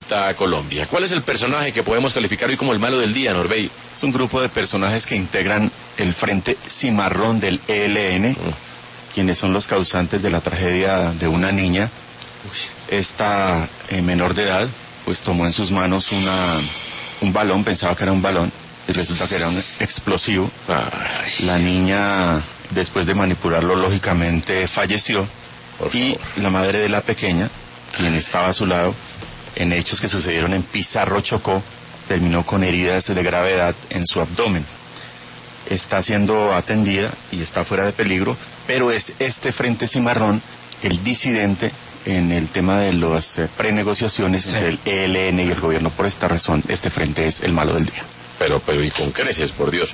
afecta a Colombia. ¿Cuál es el personaje que podemos calificar hoy como el malo del día, Norbey? Es un grupo de personajes que integran el Frente Cimarrón del ELN, quienes son los causantes de la tragedia de una niña. Esta menor de edad, pues tomó en sus manos un balón, pensaba que era un balón, y resulta que era un explosivo. La niña, después de manipularlo, lógicamente falleció. Y la madre de la pequeña, quien estaba a su lado, en hechos que sucedieron en Pizarro, Chocó, terminó con heridas de gravedad en su abdomen. Está siendo atendida y está fuera de peligro, pero es este Frente Cimarrón el disidente en el tema de las prenegociaciones entre el ELN y el gobierno. Por esta razón, este frente es el malo del día. Pero, y con creces, por Dios.